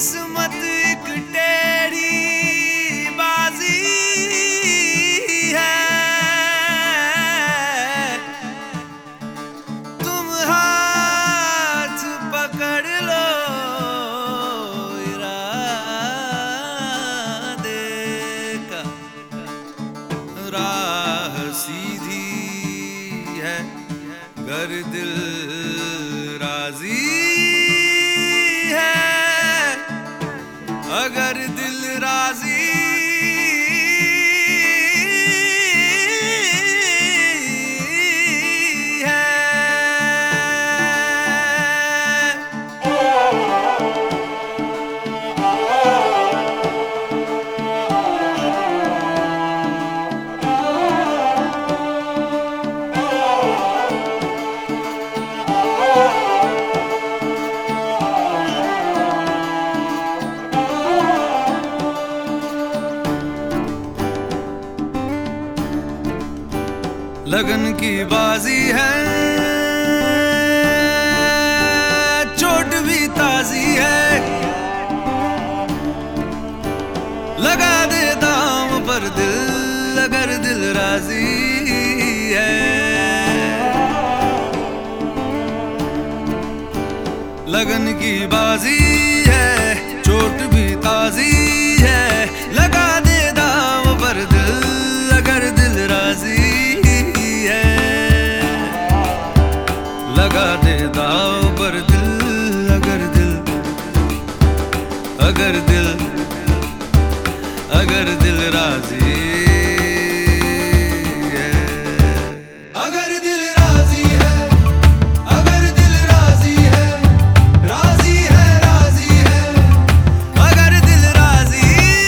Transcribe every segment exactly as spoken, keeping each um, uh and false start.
किस्मत एक टेढ़ी बाजी है, तुम हाथ पकड़ लो इरादे का। राह सीधी है गर दिल राजी है, अगर दिल राजी है। लगन की बाजी है, चोट भी ताजी है, लगा दे दाम पर दिल अगर दिल राजी है। लगन की बाजी है, चोट भी ताजी है, लगा दे दाम पर दिल अगर दिल राजी है। लगा दे दाव पर दिल अगर दिल अगर दिल अगर दिल राजी है। अगर दिल राजी है, अगर दिल राजी है, राजी है राजी है, अगर दिल राजी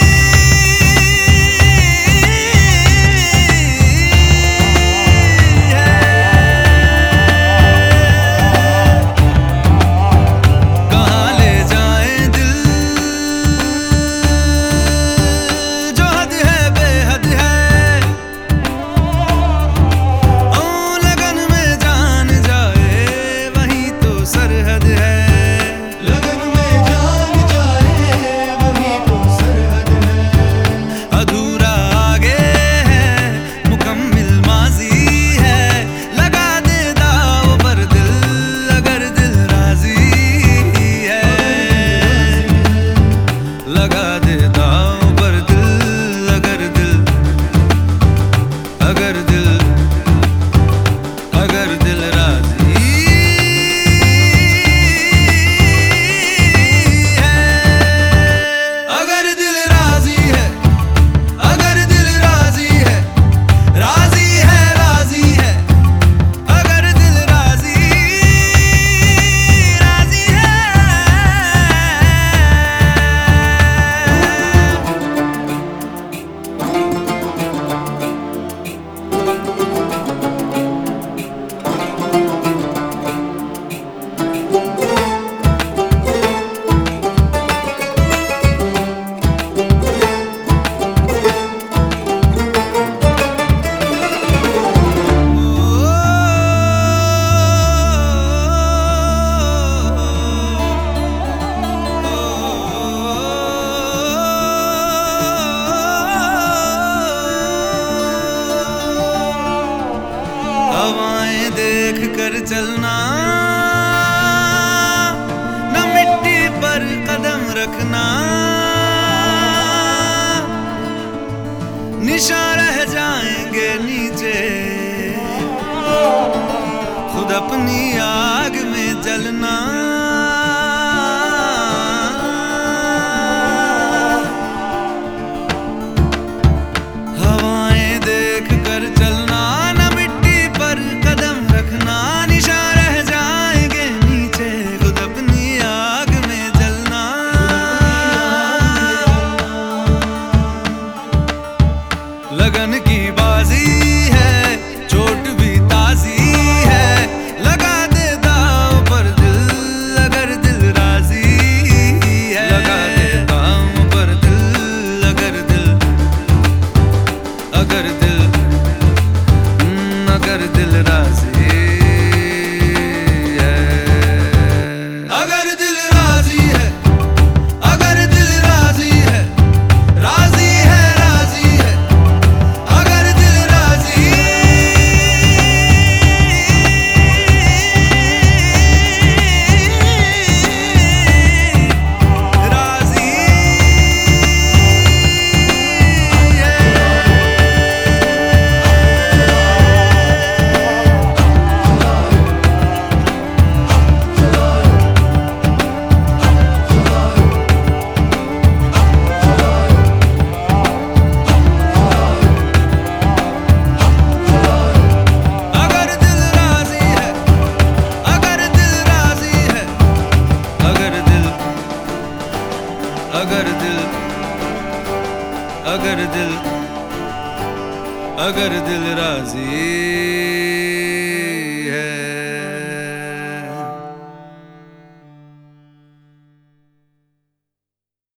हवाएं देख कर चलना, न मिट्टी पर कदम रखना, निशान रह जाएंगे नीचे खुद अपनी आग में जलना। हवाएं देख कर चलना, लगन की बाजी है, चोट भी ताजी है, लगा दे दाव पर दिल अगर दिल अगर दिल अगर दिल राजी